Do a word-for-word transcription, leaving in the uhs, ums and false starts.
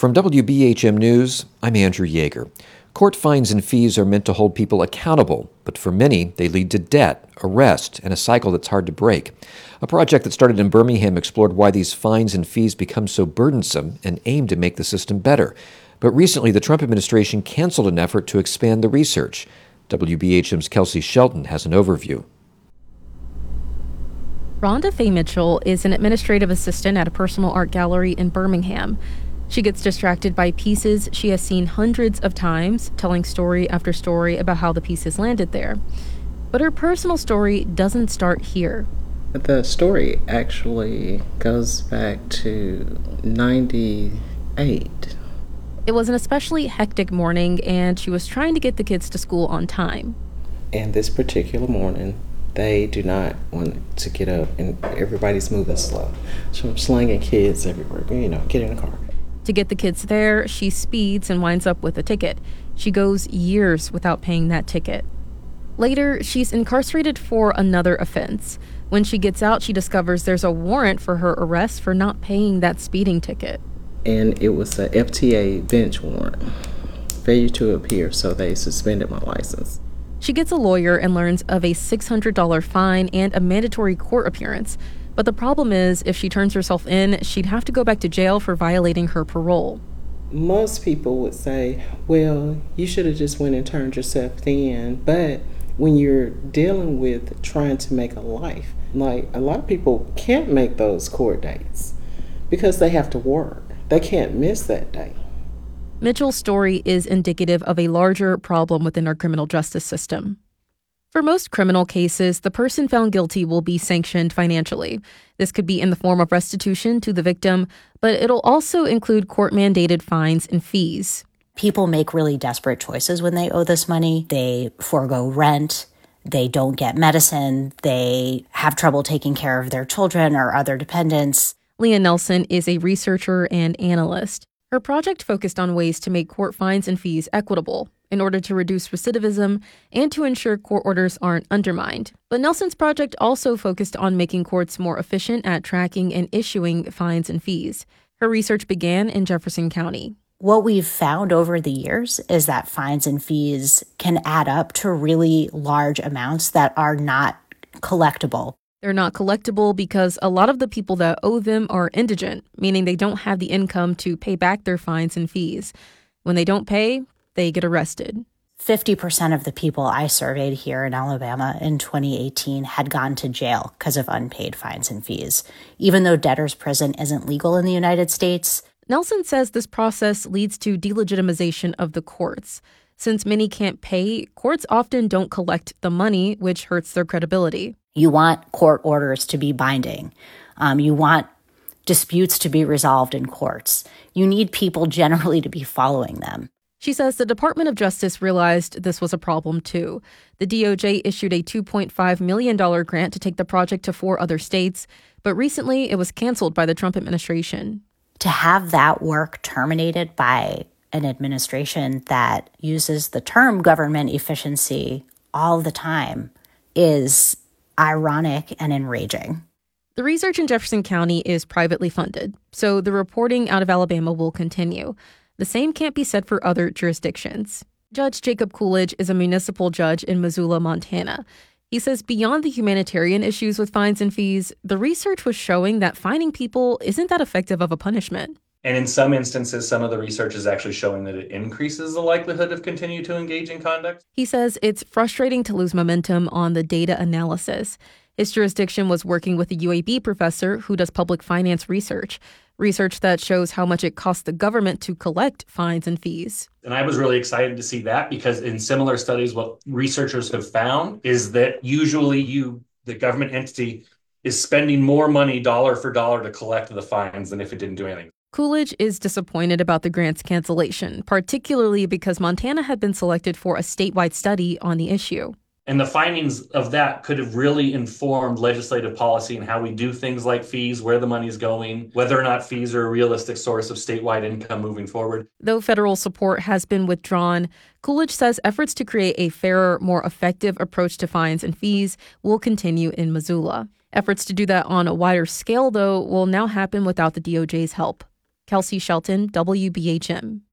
From W B H M News, I'm Andrew Yeager. Court fines and fees are meant to hold people accountable, but for many, they lead to debt, arrest, and a cycle that's hard to break. A project that started in Birmingham explored why these fines and fees become so burdensome and aimed to make the system better. But recently, the Trump administration canceled an effort to expand the research. W B H M's Kelsey Shelton has an overview. Rhonda Faye Mitchell is an administrative assistant at a personal art gallery in Birmingham. She gets distracted by pieces she has seen hundreds of times, telling story after story about how the pieces landed there. But her personal story doesn't start here. The story actually goes back to ninety-eight. It was an especially hectic morning, and she was trying to get the kids to school on time. And this particular morning, they do not want to get up, and everybody's moving slow. So I'm slanging kids everywhere, you know, get in the car. To get the kids there, she speeds and winds up with a ticket. She goes years without paying that ticket. Later, she's incarcerated for another offense. When she gets out, she discovers there's a warrant for her arrest for not paying that speeding ticket. And it was a F T A bench warrant, failure to appear, so they suspended my license. She gets a lawyer and learns of a six hundred dollars fine and a mandatory court appearance. But the problem is, if she turns herself in, she'd have to go back to jail for violating her parole. Most people would say, well, you should have just went and turned yourself in. But when you're dealing with trying to make a life, like a lot of people can't make those court dates because they have to work. They can't miss that day. Mitchell's story is indicative of a larger problem within our criminal justice system. For most criminal cases, the person found guilty will be sanctioned financially. This could be in the form of restitution to the victim, but it'll also include court-mandated fines and fees. People make really desperate choices when they owe this money. They forego rent, they don't get medicine, they have trouble taking care of their children or other dependents. Leah Nelson is a researcher and analyst. Her project focused on ways to make court fines and fees equitable in order to reduce recidivism and to ensure court orders aren't undermined. But Nelson's project also focused on making courts more efficient at tracking and issuing fines and fees. Her research began in Jefferson County. What we've found over the years is that fines and fees can add up to really large amounts that are not collectible. They're not collectible because a lot of the people that owe them are indigent, meaning they don't have the income to pay back their fines and fees. When they don't pay, they get arrested. fifty percent of the people I surveyed here in Alabama in twenty eighteen had gone to jail because of unpaid fines and fees. Even though debtor's prison isn't legal in the United States. Nelson says this process leads to delegitimization of the courts. Since many can't pay, courts often don't collect the money, which hurts their credibility. You want court orders to be binding. Um, you want disputes to be resolved in courts. You need people generally to be following them. She says the Department of Justice realized this was a problem, too. The D O J issued a two point five million dollars grant to take the project to four other states, but recently it was canceled by the Trump administration. To have that work terminated by an administration that uses the term government efficiency all the time is ironic and enraging. The research in Jefferson County is privately funded, so the reporting out of Alabama will continue. The same can't be said for other jurisdictions. Judge Jacob Coolidge is a municipal judge in Missoula, Montana. He says beyond the humanitarian issues with fines and fees, the research was showing that fining people isn't that effective of a punishment. And in some instances, some of the research is actually showing that it increases the likelihood of continue to engage in conduct. He says it's frustrating to lose momentum on the data analysis. His jurisdiction was working with a U A B professor who does public finance research, research that shows how much it costs the government to collect fines and fees. And I was really excited to see that because in similar studies, what researchers have found is that usually you, the government entity, is spending more money dollar for dollar to collect the fines than if it didn't do anything. Coolidge is disappointed about the grant's cancellation, particularly because Montana had been selected for a statewide study on the issue. And the findings of that could have really informed legislative policy and how we do things like fees, where the money's going, whether or not fees are a realistic source of statewide income moving forward. Though federal support has been withdrawn, Coolidge says efforts to create a fairer, more effective approach to fines and fees will continue in Missoula. Efforts to do that on a wider scale, though, will now happen without the D O J's help. Kelsey Shelton, W B H M.